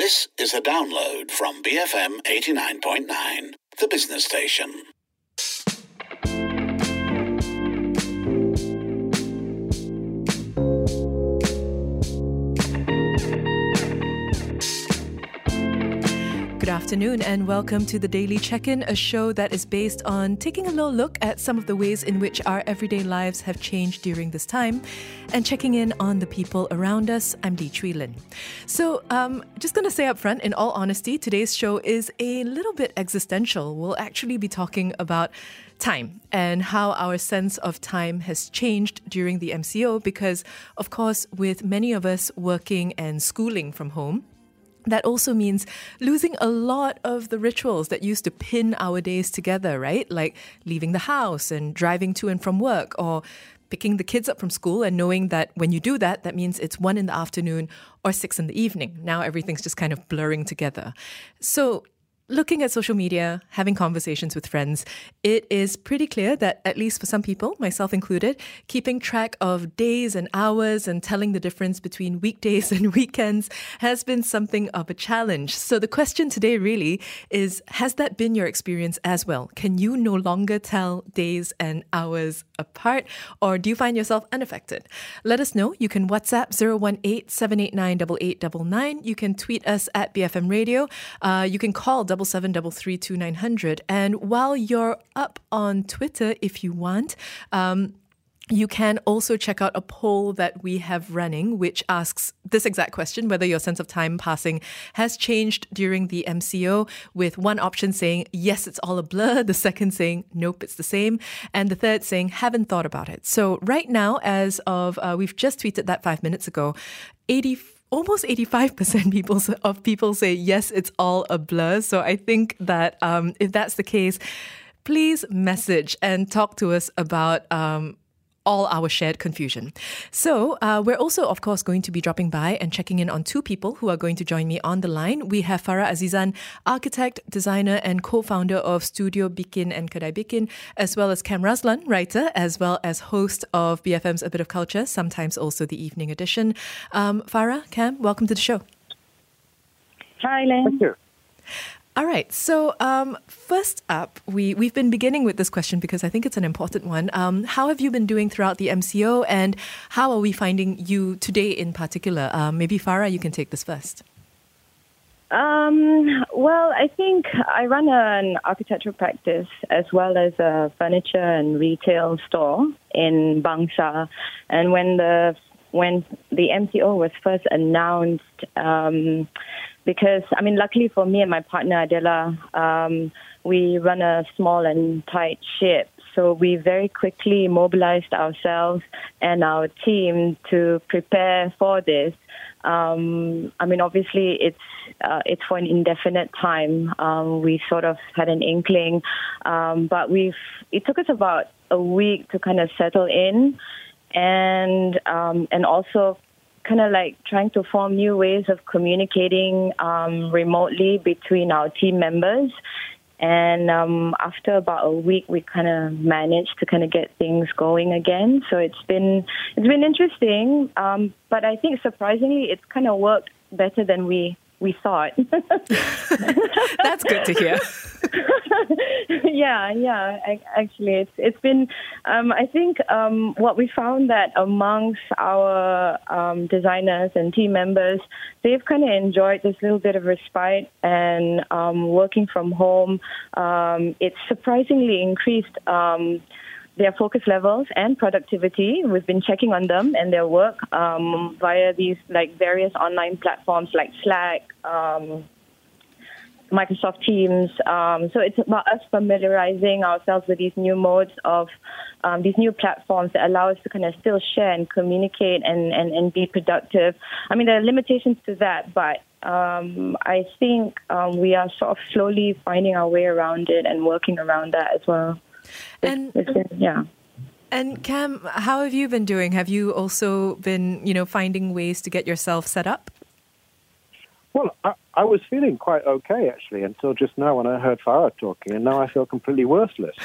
This is a download from BFM 89.9, the business station. Good afternoon and welcome to the Daily Check-In, a show that is based on taking a little look at some of the ways in which our everyday lives have changed during this time and checking in on the people around us. I'm Dee Chui Lin. So, just going to say up front, in all honesty, today's show is a little bit existential. We'll actually be talking about time and how our sense of time has changed during the MCO because, of course, with many of us working and schooling from home, that also means losing a lot of the rituals that used to pin our days together, right? Like leaving the house and driving to and from work, or picking the kids up from school and knowing that when you do that, that means it's 1 p.m. or 6 p.m. Now everything's just kind of blurring together. So looking at social media, having conversations with friends, it is pretty clear that, at least for some people, myself included, keeping track of days and hours and telling the difference between weekdays and weekends has been something of a challenge. So the question today really is, has that been your experience as well? Can you no longer tell days and hours apart, or do you find yourself unaffected? Let us know. You can WhatsApp 018-789-8899. You can tweet us at BFM Radio. You can call 77332900. And while you're up on Twitter, if you want, you can also check out a poll that we have running, which asks this exact question, whether your sense of time passing has changed during the MCO, with one option saying, yes, it's all a blur, the second saying, nope, it's the same, and the third saying, haven't thought about it. So right now, as of, we've just tweeted that 5 minutes ago, almost 85% of people say, yes, it's all a blur. So I think that if that's the case, please message and talk to us about all our shared confusion. So we're also, of course, going to be dropping by and checking in on two people who are going to join me on the line. We have Farah Azizan, architect, designer, and co-founder of Studio Bikin and Kedai Bikin, as well as Cam Raslan, writer, as well as host of BFM's A Bit of Culture, sometimes also the evening edition. Farah, Cam, welcome to the show. Hi, Len. Thank you. All right. So first up, we've been beginning with this question because I think it's an important one. How have you been doing throughout the MCO, and how are we finding you today in particular? Maybe Farah, you can take this first. Well, I think I run an architectural practice as well as a furniture and retail store in Bangsa. And when the MCO was first announced, because, luckily for me and my partner, Adela, we run a small and tight ship. So we very quickly mobilized ourselves and our team to prepare for this. Obviously, it's for an indefinite time. We sort of had an inkling, but it took us about a week to kind of settle in, and also kind of like trying to form new ways of communicating remotely between our team members. And after about a week, we kind of managed to kind of get things going again. So it's been interesting, but I think surprisingly, it's kind of worked better than we thought. That's good to hear. Yeah. Actually, it's been. I think what we found that amongst our designers and team members, they've kind of enjoyed this little bit of respite and working from home. It's surprisingly increased their focus levels and productivity. We've been checking on them and their work via these various online platforms like Slack, Microsoft Teams. So it's about us familiarizing ourselves with these new modes of these new platforms that allow us to kind of still share and communicate and be productive. There are limitations to that, but I think we are sort of slowly finding our way around it and working around that as well. And Cam, how have you been doing? Have you also been, finding ways to get yourself set up? Well, I was feeling quite okay, actually, until just now when I heard Farah talking, and now I feel completely worthless.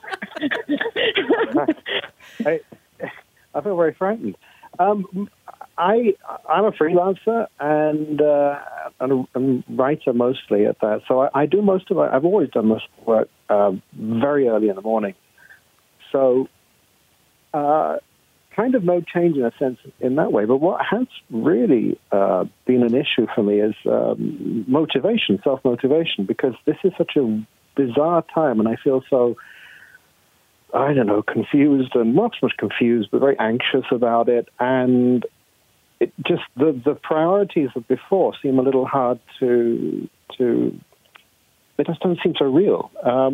I feel very frightened. I'm a freelancer and a writer mostly at that. So I do most of it. I've always done most of the work very early in the morning. So kind of no change in a sense in that way. But what has really been an issue for me is motivation, self-motivation, because this is such a bizarre time and I feel so, I don't know, confused and not so much confused, but very anxious about it. And it just, the priorities of before seem a little hard to they just don't seem so real.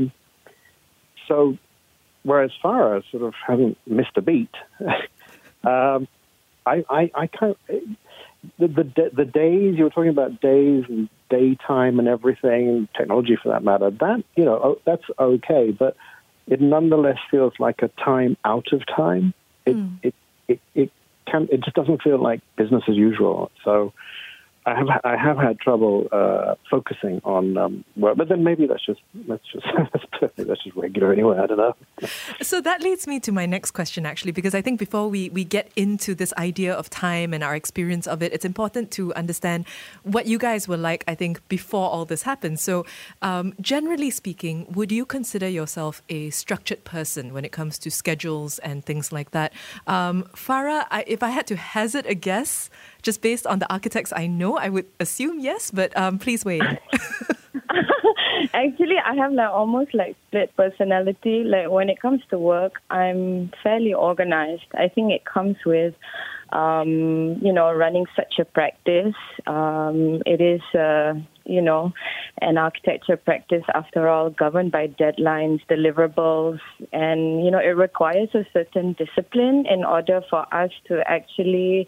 So whereas Farah sort of hasn't missed a beat, I kind of, the days, you were talking about days and daytime and everything, technology for that matter, that, you know, that's okay, but it nonetheless feels like a time out of time. It just doesn't feel like business as usual. So I have had trouble focusing on work, but then maybe that's just regular anyway. I don't know. So that leads me to my next question, actually, because I think before we get into this idea of time and our experience of it, it's important to understand what you guys were like, I think, before all this happened. So generally speaking, would you consider yourself a structured person when it comes to schedules and things like that? Farah, if I had to hazard a guess, just based on the architects I know, I would assume yes, but please weigh in. Actually, I have almost split personality. When it comes to work, I'm fairly organized. I think it comes with, running such a practice. It is, an architecture practice, after all, governed by deadlines, deliverables, and, it requires a certain discipline in order for us to actually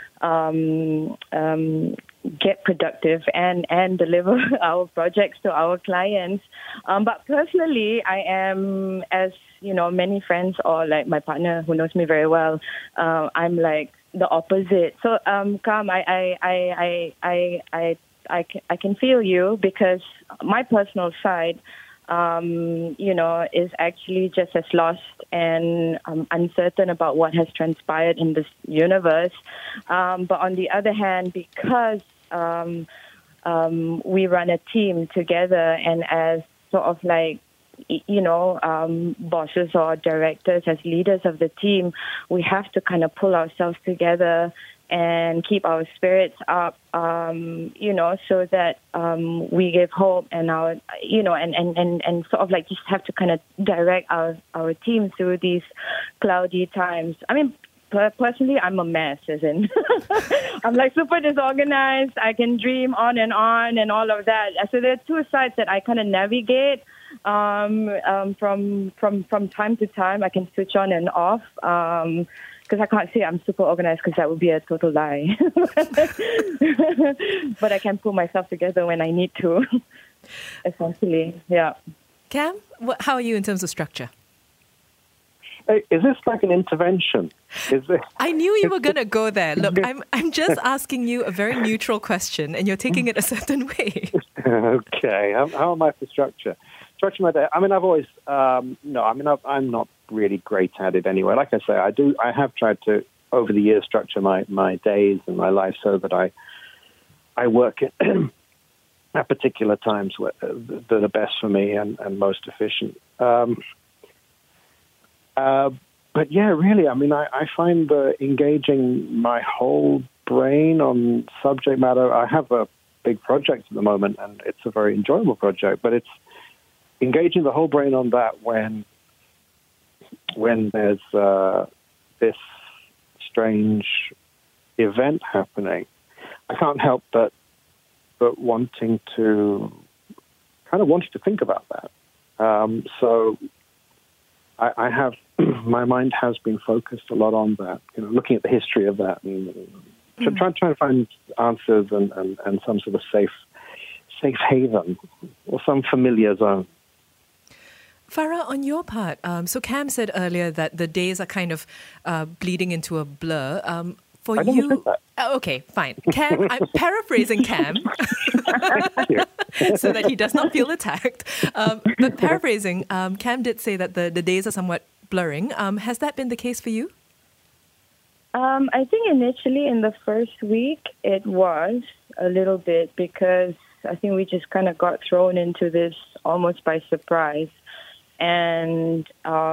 get productive and deliver our projects to our clients. But personally, I am, as many friends or my partner who knows me very well, I'm the opposite. So, Kam, I can feel you, because my personal side, is actually just as lost and uncertain about what has transpired in this universe. But on the other hand, because we run a team together, and as sort of bosses or directors, as leaders of the team, we have to kind of pull ourselves together and keep our spirits up, so that we give hope and our, and sort of just have to kind of direct our team through these cloudy times. I mean, personally, I'm a mess, as in I'm super disorganized. I can dream on and all of that. So there are two sides that I kind of navigate from time to time. I can switch on and off. Because I can't say I'm super organized, because that would be a total lie. But I can pull myself together when I need to, essentially, yeah. Cam, how are you in terms of structure? Hey, is this like an intervention? I knew you were going to go there. Look, I'm just asking you a very neutral question, and you're taking it a certain way. Okay, how am I for structure? Structure my day. I mean, I've always I'm not really great at it anyway. Like I say, I have tried to, over the years, structure my days and my life so that I work at particular times that are best for me and most efficient. But yeah, really, I mean, I find engaging my whole brain on subject matter. I have a big project at the moment, and it's a very enjoyable project, but it's engaging the whole brain on that when there's this strange event happening. I can't help but wanting to think about that. So I have, my mind has been focused a lot on that, looking at the history of that and trying to find answers and some sort of safe haven or some familiar zone. Farah, on your part, so Cam said earlier that the days are kind of bleeding into a blur. For I you, never said that. Okay, fine. Cam, I'm paraphrasing Cam so that he does not feel attacked. But paraphrasing, Cam did say that the days are somewhat blurring. Has that been the case for you? I think initially in the first week it was a little bit because I think we just kind of got thrown into this almost by surprise. And,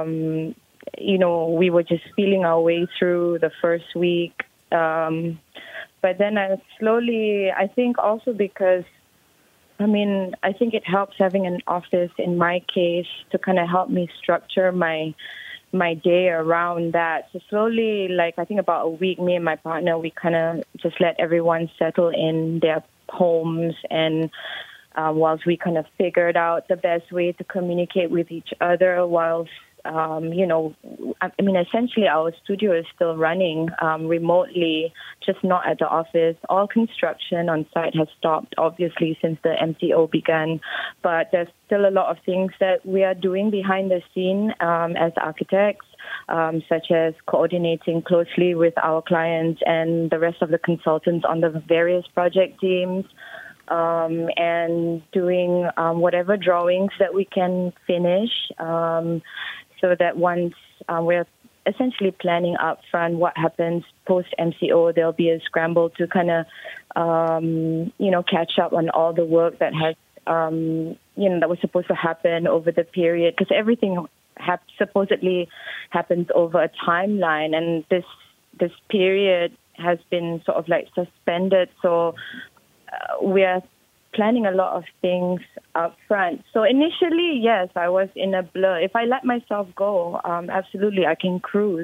we were just feeling our way through the first week. But then I think also because, I think it helps having an office in my case to kind of help me structure my day around that. So slowly, I think about a week, me and my partner, we kind of just let everyone settle in their homes and whilst we kind of figured out the best way to communicate with each other whilst, essentially our studio is still running remotely, just not at the office. All construction on site has stopped, obviously, since the MCO began. But there's still a lot of things that we are doing behind the scene as architects, such as coordinating closely with our clients and the rest of the consultants on the various project teams. And doing whatever drawings that we can finish so that once we're essentially planning up front what happens post-MCO, there'll be a scramble to kind of, catch up on all the work that has, that was supposed to happen over the period, because everything supposedly happens over a timeline, and this period has been sort of suspended, so we are planning a lot of things up front. So initially, yes, I was in a blur. If I let myself go, absolutely, I can cruise.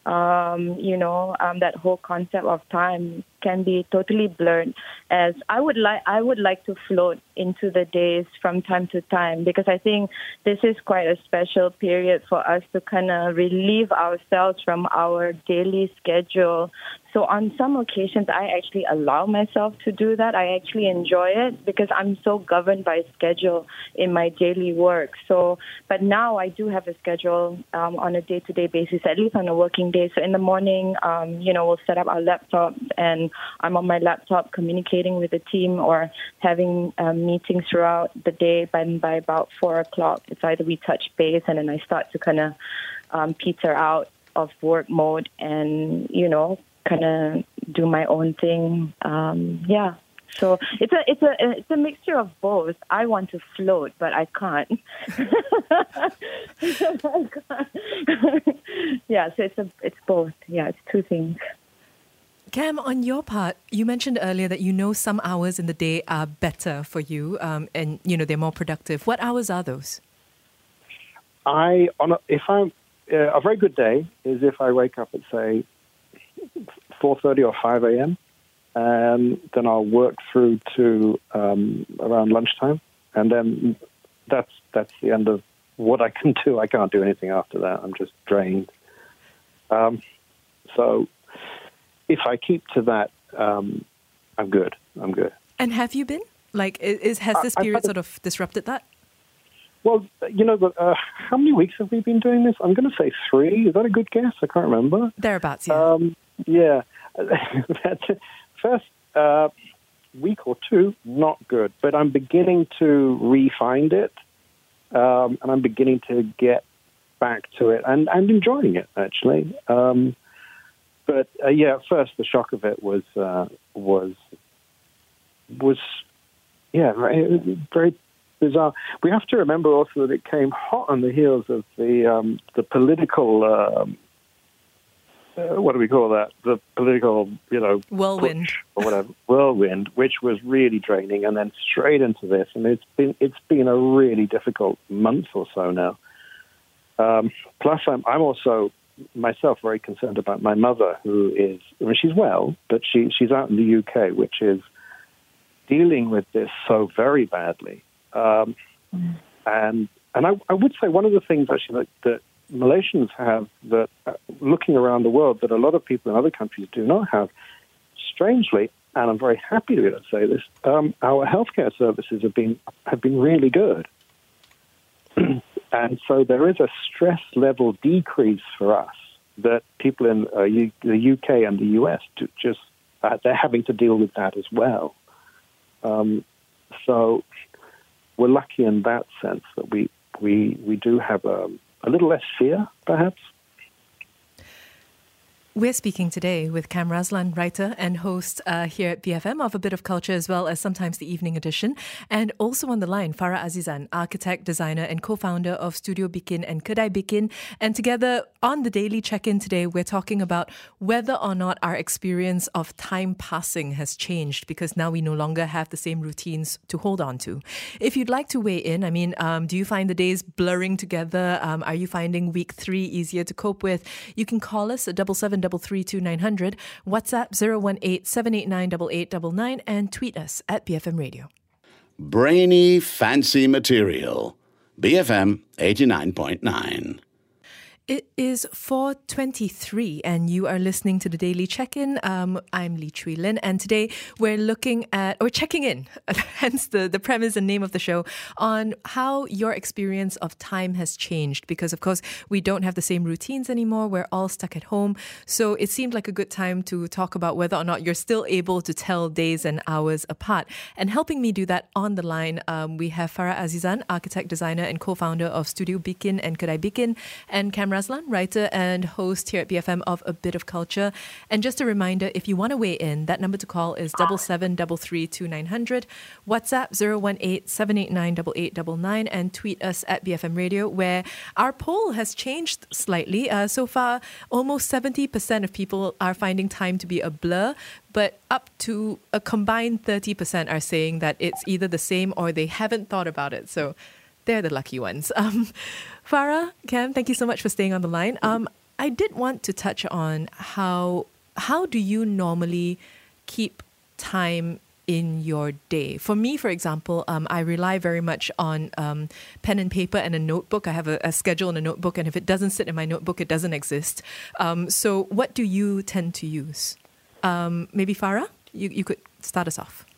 That whole concept of time can be totally blurred. As I would like to float into the days from time to time, because I think this is quite a special period for us to kind of relieve ourselves from our daily schedule. So on some occasions, I actually allow myself to do that. I actually enjoy it because I'm so governed by schedule in my daily work. So, but now I do have a schedule on a day-to-day basis, at least on a working day. So in the morning, we'll set up our laptops, and I'm on my laptop communicating with the team or having meetings throughout the day. By about 4 o'clock, it's either we touch base and then I start to kind of peter out of work mode and, kind of do my own thing. So it's a mixture of both. I want to float, but I can't. Yeah, so it's both. Yeah, it's two things. Cam, on your part, you mentioned earlier that some hours in the day are better for you, and they're more productive. What hours are those? A very good day is if I wake up at say 4:30 or 5 a.m. and then I'll work through to around lunchtime, and then that's the end of what I can do. I can't do anything after that. I'm just drained. So if I keep to that, I'm good. And have you been? Has this period sort of disrupted that? Well, how many weeks have we been doing this? I'm going to say 3. Is that a good guess? I can't remember. Thereabouts, yeah. Yeah. First week or 2, not good. But I'm beginning to re-find it, and I'm beginning to get back to it and enjoying it, actually. But at first the shock of it was very bizarre. We have to remember also that it came hot on the heels of the political. What do we call that? The political, whirlwind or whatever, whirlwind, which was really draining, and then straight into this, and it's been a really difficult month or so now. Plus, I'm also myself very concerned about my mother, who is, she's well, but she's out in the UK, which is dealing with this so very badly. And I would say one of the things actually that Malaysians have, that looking around the world, that a lot of people in other countries do not have, strangely, and I'm very happy to be able to say this, our healthcare services have been really good. And so there is a stress level decrease for us that people in the UK and the US they're having to deal with that as well. So we're lucky in that sense that we do have a little less fear, perhaps. We're speaking today with Cam Raslan, writer and host here at BFM of A Bit of Culture, as well as sometimes the evening edition. And also on the line, Farah Azizan, architect, designer and co-founder of Studio Bikin and Kedai Bikin. And together on the Daily Check-In today, we're talking about whether or not our experience of time passing has changed, because now we no longer have the same routines to hold on to. If you'd like to weigh in, do you find the days blurring together? Are you finding week 3 easier to cope with? You can call us at 77332900, WhatsApp 018-789-8899, and tweet us at BFM Radio. Brainy, fancy material. BFM 89.9. It is 4:23 and you are listening to the Daily Check-In. I'm Lee Chui Lin, and today we're checking in, hence the premise and name of the show, on how your experience of time has changed. Because, of course, we don't have the same routines anymore. We're all stuck at home. So it seemed like a good time to talk about whether or not you're still able to tell days and hours apart. And helping me do that on the line, we have Farah Azizan, architect, designer and co-founder of Studio Bikin and Kedai Bikin, and Cam Raslan, writer and host here at BFM of A Bit of Culture. And just a reminder, if you want to weigh in, that number to call is 77332900, WhatsApp 018-789-8899, and tweet us at BFM Radio, where our poll has changed slightly. So far, almost 70% of people are finding time to be a blur, but up to a combined 30% are saying that it's either the same or they haven't thought about it. So they're the lucky ones. Farah, Cam, thank you so much for staying on the line. I did want to touch on how do you normally keep time in your day? For me, for example, I rely very much on pen and paper and a notebook. I have a schedule and a notebook, and if it doesn't sit in my notebook, it doesn't exist. So what do you tend to use? Maybe Farah, you could start us off.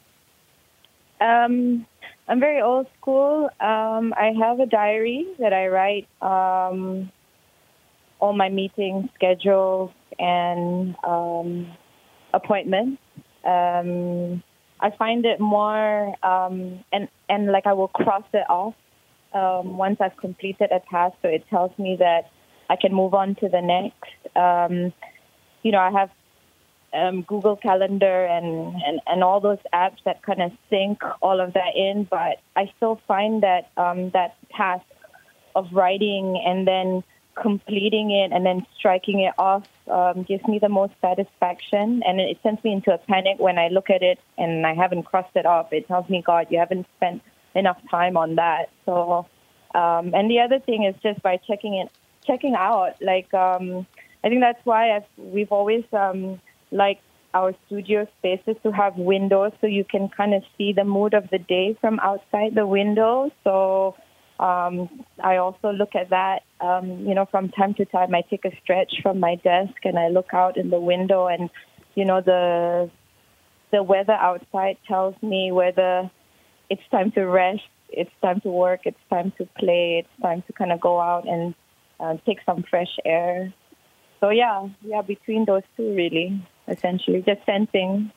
I'm very old school. I have a diary that I write all my meeting schedules and appointments. I find it more, and like I will cross it off once I've completed a task, so it tells me that I can move on to the next. I have Google Calendar and all those apps that kind of sync all of that in, but I still find that that task of writing and then completing it and then striking it off gives me the most satisfaction, and it sends me into a panic when I look at it and I haven't crossed it off. It tells me, God, you haven't spent enough time on that. So, and the other thing is just by checking out. Like, I think that's why we've always like our studio spaces to have windows so you can kind of see the mood of the day from outside the window. So I also look at that, from time to time. I take a stretch from my desk and I look out in the window, and, the weather outside tells me whether it's time to rest, it's time to work, it's time to play, it's time to kind of go out and take some fresh air. So yeah, between those two, really, essentially, just sensing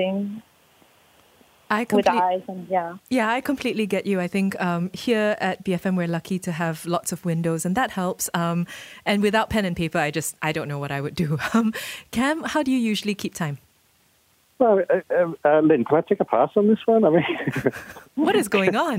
with the eyes, and Yeah, I completely get you. I think here at BFM, we're lucky to have lots of windows, and that helps. And without pen and paper, I don't know what I would do. Cam, how do you usually keep time? Well, Lynn, can I take a pass on this one? What is going on?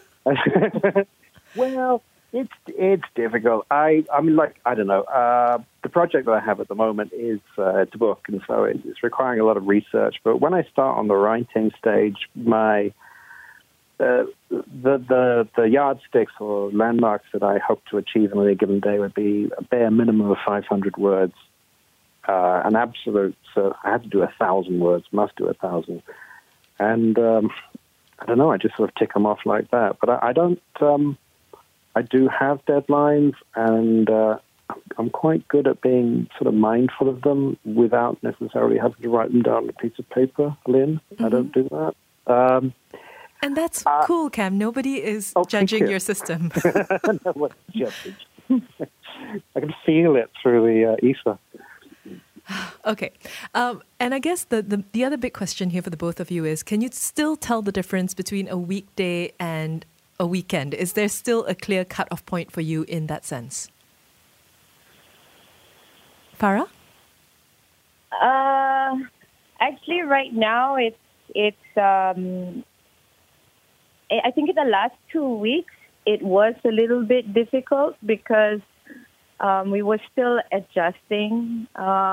Well, it's difficult. I don't know. The project that I have at the moment is a book, and so it's requiring a lot of research. But when I start on the writing stage, my the yardsticks or landmarks that I hope to achieve on any given day would be a bare minimum of 500 words. An absolute. So I have to do 1,000 words. Must do 1,000. And I don't know. I just sort of tick them off like that. But I don't. I do have deadlines, and I'm quite good at being sort of mindful of them without necessarily having to write them down on a piece of paper, Lynn. Mm-hmm. I don't do that. And that's cool, Cam. Nobody is judging your system. No one's judging. I can feel it through the ether. Okay. And I guess the other big question here for the both of you is, can you still tell the difference between a weekday and a weekend? Is there still a clear cut-off point for you in that sense? Farah? Actually, right now it's. I think in the last 2 weeks it was a little bit difficult because we were still adjusting.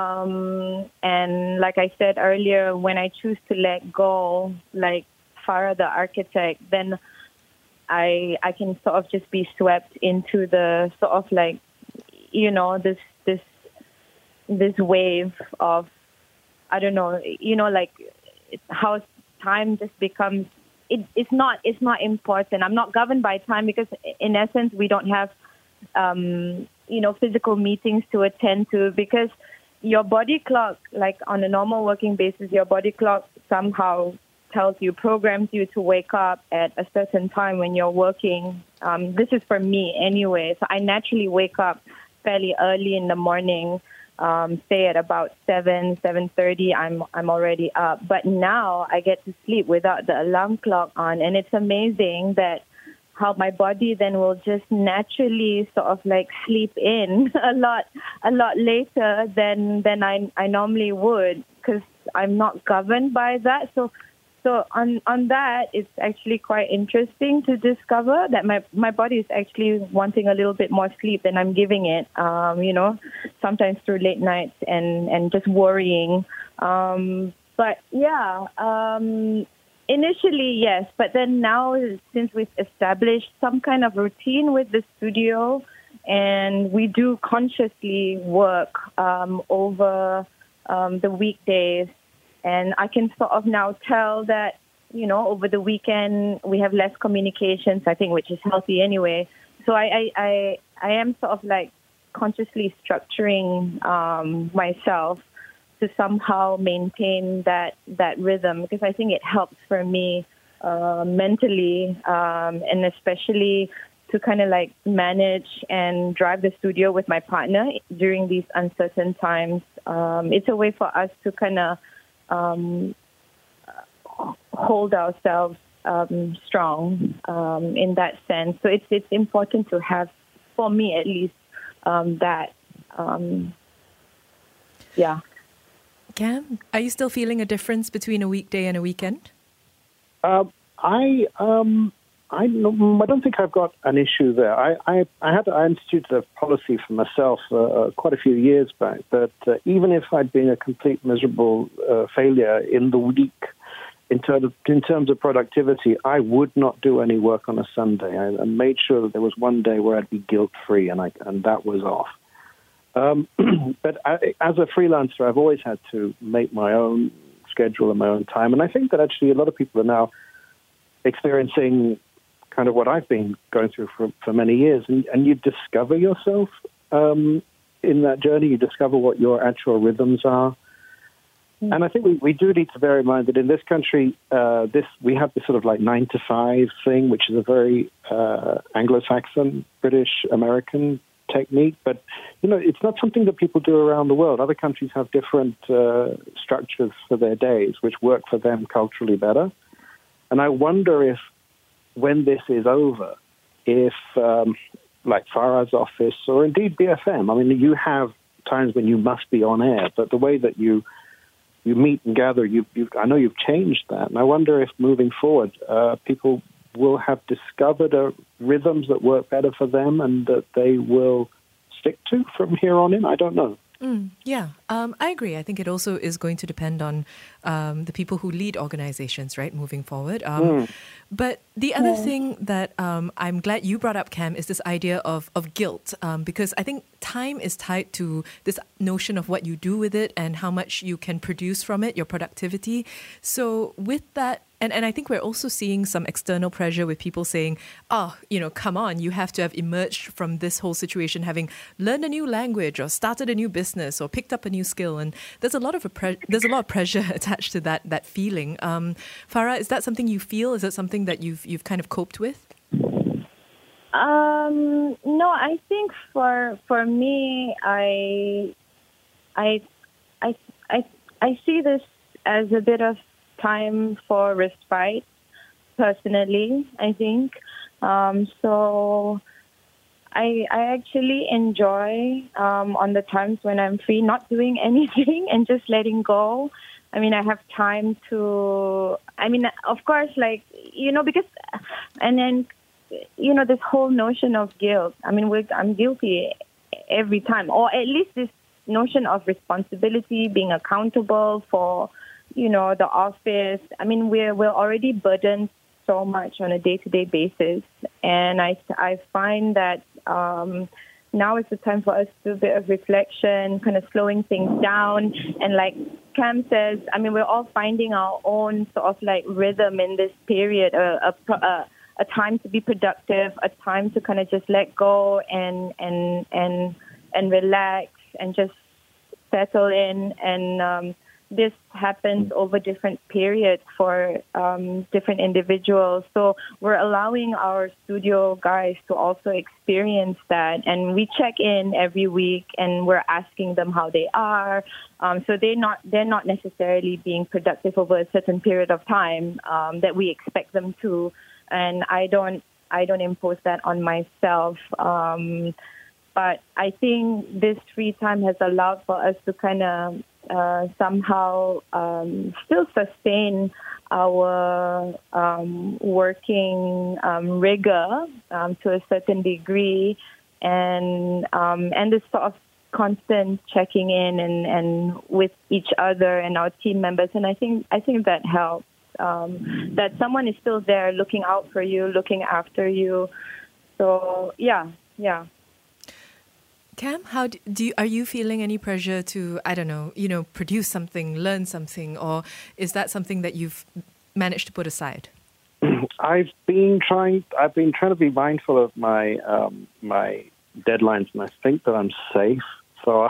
And like I said earlier, when I choose to let go, like Farah the architect, then I can sort of just be swept into the sort of like, you know, this wave of, I don't know, you know, like how time just becomes, it's not important. I'm not governed by time because in essence we don't have, you know, physical meetings to attend to, because your body clock, like on a normal working basis, your body clock somehow programs you to wake up at a certain time when you're working. This is for me anyway. So I naturally wake up fairly early in the morning, say at about 7:30, I'm already up. But now I get to sleep without the alarm clock on, and it's amazing that how my body then will just naturally sort of like sleep in a lot later than I normally would, because I'm not governed by that. So on that, it's actually quite interesting to discover that my body is actually wanting a little bit more sleep than I'm giving it, you know, sometimes through late nights and just worrying. But yeah, initially, yes. But then now, since we've established some kind of routine with the studio and we do consciously work over the weekdays, and I can sort of now tell that, you know, over the weekend we have less communications, I think, which is healthy anyway. So I am sort of like consciously structuring myself to somehow maintain that rhythm, because I think it helps for me mentally, and especially to kind of like manage and drive the studio with my partner during these uncertain times. It's a way for us to kind of hold ourselves strong in that sense. So it's important to have, for me at least, that. Yeah. Cam, are you still feeling a difference between a weekday and a weekend? I don't think I've got an issue there. I instituted a policy for myself quite a few years back that even if I'd been a complete miserable failure in the week in terms of productivity, I would not do any work on a Sunday. I made sure that there was one day where I'd be guilt-free, and that was off. But as a freelancer, I've always had to make my own schedule and my own time, and I think that actually a lot of people are now experiencing kind of what I've been going through for many years, and you discover yourself in that journey. You discover what your actual rhythms are. Mm. And I think we do need to bear in mind that in this country, we have this sort of like 9 to 5 thing, which is a very Anglo-Saxon, British, American technique. But, you know, it's not something that people do around the world. Other countries have different structures for their days, which work for them culturally better. And I wonder if, when this is over, if, like Farah's office or indeed BFM, I mean, you have times when you must be on air, but the way that you meet and gather, I know you've changed that. And I wonder if moving forward, people will have discovered rhythms that work better for them and that they will stick to from here on in. I don't know. Yeah, I agree. I think it also is going to depend on the people who lead organizations, right, moving forward. But the other thing that I'm glad you brought up, Cam, is this idea of guilt, because I think time is tied to this notion of what you do with it and how much you can produce from it, your productivity. So with that, and I think we're also seeing some external pressure with people saying, oh, you know, come on, you have to have emerged from this whole situation having learned a new language or started a new business or picked up a new skill. And there's a lot of pressure attached to that feeling. Farah, is that something you feel? Is that something that you've kind of coped with? No, I think for me, I see this as a bit of time for respite, personally, I think. So I actually enjoy on the times when I'm free, not doing anything and just letting go. I mean, I have time to, of course, because, and then, this whole notion of guilt. I mean, I'm guilty every time, or at least this notion of responsibility, being accountable for, the office. I mean, we're already burdened so much on a day-to-day basis, and I find that now is the time for us to do a bit of reflection, kind of slowing things down, and like Cam says, I mean, we're all finding our own sort of like rhythm in this period, a time to be productive, a time to kind of just let go and relax and just settle in. And this happens over different periods for different individuals. So we're allowing our studio guys to also experience that. And we check in every week and we're asking them how they are. So they're not necessarily being productive over a certain period of time that we expect them to. And I don't impose that on myself. But I think this free time has allowed for us to kind of somehow still sustain our working rigor to a certain degree, and this sort of constant checking in and with each other and our team members. And I think that helps. That someone is still there looking out for you, looking after you. So yeah. Cam, how are you feeling any pressure to, produce something, learn something, or is that something that you've managed to put aside? I've been trying to be mindful of my my deadlines, and I think that I'm safe. So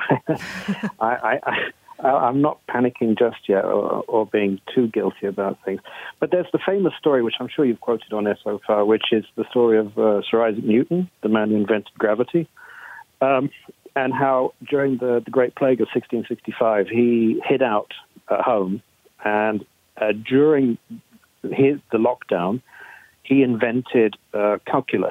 I'm not panicking just yet or being too guilty about things. But there's the famous story, which I'm sure you've quoted on air so far, which is the story of Sir Isaac Newton, the man who invented gravity. And how during the Great Plague of 1665, he hid out at home, and during the lockdown, he invented calculus.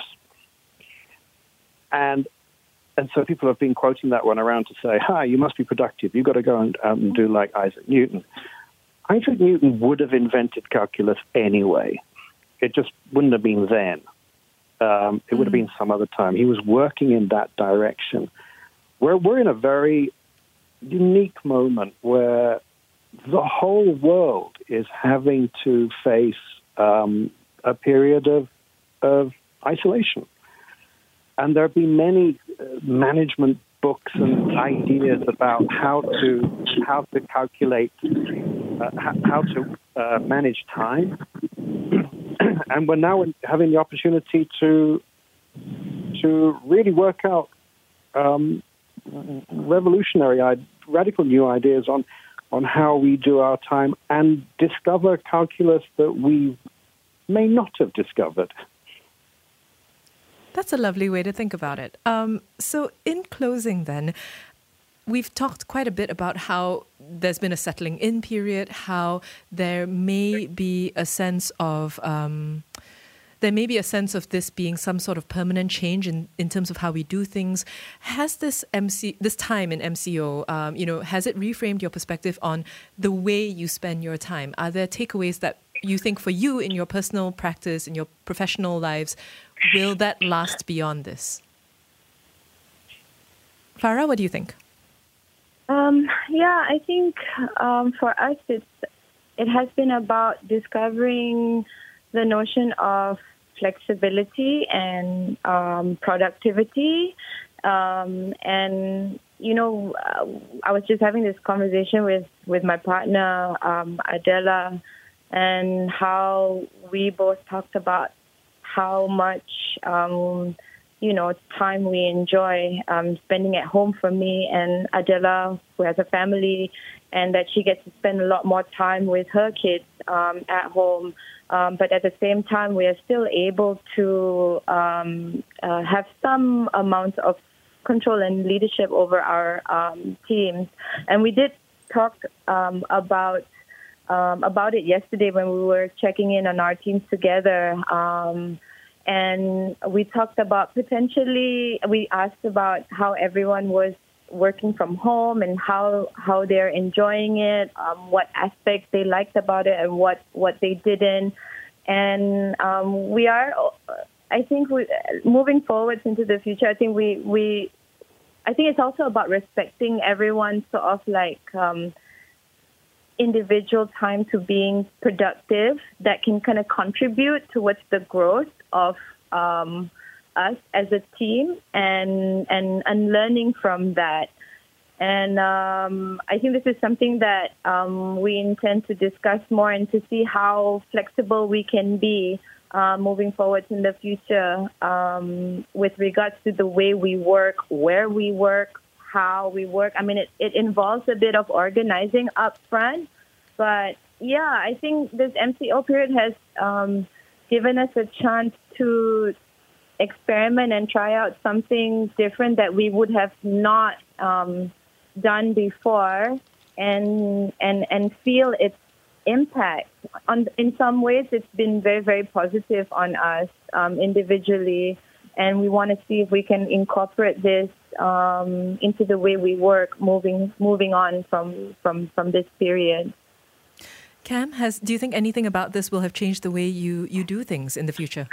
And so people have been quoting that one around to say, "Hi, you must be productive. You've got to go and do like Isaac Newton." Isaac Newton would have invented calculus anyway. It just wouldn't have been then. It would have been some other time. He was working in that direction. We're in a very unique moment where the whole world is having to face a period of isolation. And there have been many management books and ideas about how to calculate, how to manage time. And we're now having the opportunity to really work out radical new ideas on how we do our time and discover calculus that we may not have discovered. That's a lovely way to think about it. So in closing then, we've talked quite a bit about how there's been a settling in period, how there may be a sense of this being some sort of permanent change in terms of how we do things. Has this time in MCO, has it reframed your perspective on the way you spend your time? Are there takeaways that you think for you in your personal practice, in your professional lives, will that last beyond this? Farah, what do you think? I think for us it has been about discovering the notion of flexibility and productivity. And, I was just having this conversation with my partner, Adela, and how we both talked about how much, time we enjoy spending at home for me and Adela, who has a family, and that she gets to spend a lot more time with her kids at home. But at the same time, we are still able to have some amount of control and leadership over our teams. And we did talk about it yesterday when we were checking in on our teams together. And we talked about we asked about how everyone was working from home and how they're enjoying it, what aspects they liked about it and what they didn't. And moving forward into the future, I think I think it's also about respecting everyone's sort of like individual time to being productive that can kind of contribute towards the growth of us as a team and learning from that. And I think this is something that we intend to discuss more and to see how flexible we can be moving forward in the future with regards to the way we work, where we work, how we work. I mean, it involves a bit of organizing up front. But, yeah, I think this MCO period has given us a chance to experiment and try out something different that we would have not done before and feel its impact. In some ways, it's been very, very positive on us individually, and we want to see if we can incorporate this into the way we work moving on from this period. Cam, do you think anything about this will have changed the way you do things in the future?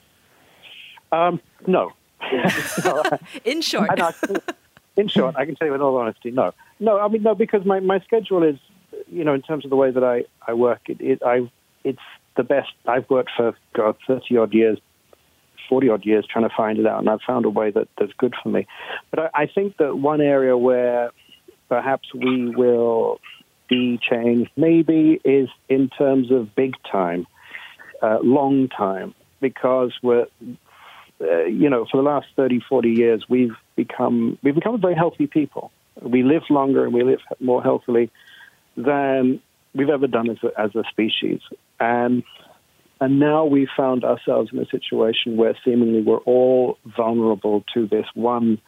No. In short. In short, I can tell you in all honesty, no. No, I mean, no, because my schedule is, in terms of the way that I work, it's the best. I've worked for, 30-odd years, 40-odd years trying to find it out, and I've found a way that's good for me. But I think that one area where perhaps we will be changed maybe is in terms of big time, long time, because we're, for the last 30, 40 years, we've become a very healthy people. We live longer and we live more healthily than we've ever done as a species. And now we found ourselves in a situation where seemingly we're all vulnerable to this one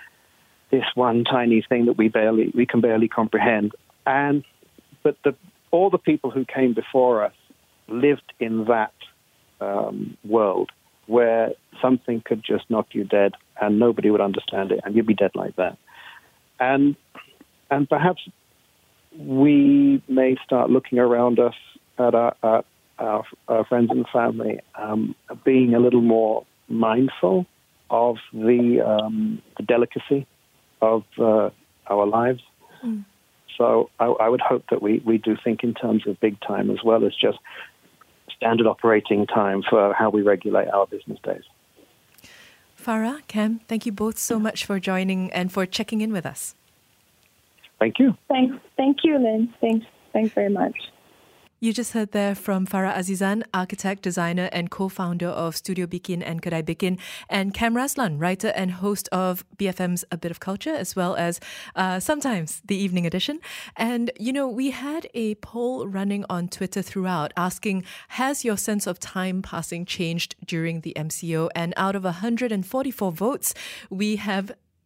tiny thing that we can barely comprehend. But all the people who came before us lived in that world where something could just knock you dead and nobody would understand it and you'd be dead like that. And perhaps we may start looking around us at our friends and family, being a little more mindful of the delicacy of our lives. Mm. So I would hope that we do think in terms of big time as well as just standard operating time for how we regulate our business days. Farah, Cam, thank you both so much for joining and for checking in with us. Thank you. Thank you, Lynn. Thanks very much. You just heard there from Farah Azizan, architect, designer, and co-founder of Studio Bikin and Kedai Bikin, and Cam Raslan, writer and host of BFM's A Bit of Culture, as well as sometimes the Evening Edition. And, we had a poll running on Twitter throughout asking, has your sense of time passing changed during the MCO? And out of 144 votes, we have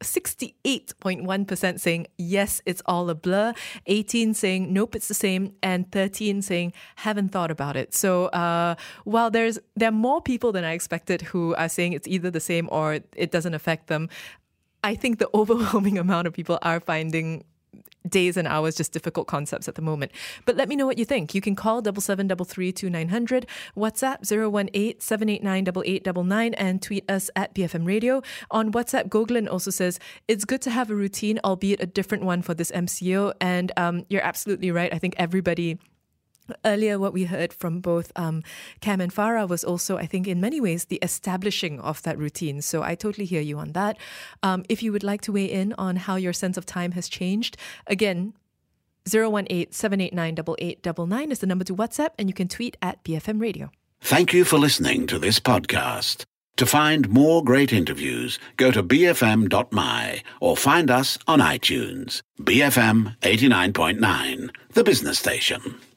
68.1% saying yes, it's all a blur, 18 saying nope, it's the same, and 13 saying haven't thought about it. So while there are more people than I expected who are saying it's either the same or it doesn't affect them, I think the overwhelming amount of people are finding days and hours just difficult concepts at the moment. But let me know what you think. You can call 77332900, WhatsApp 018-789-8899, and tweet us at BFM Radio. On WhatsApp, Goglan also says, it's good to have a routine, albeit a different one for this MCO. And you're absolutely right. I think everybody... Earlier, what we heard from both Cam and Farah was also, I think, in many ways, the establishing of that routine. So I totally hear you on that. If you would like to weigh in on how your sense of time has changed, again, 018-789-8899 is the number to WhatsApp, and you can tweet at BFM Radio. Thank you for listening to this podcast. To find more great interviews, go to bfm.my or find us on iTunes. BFM 89.9, the business station.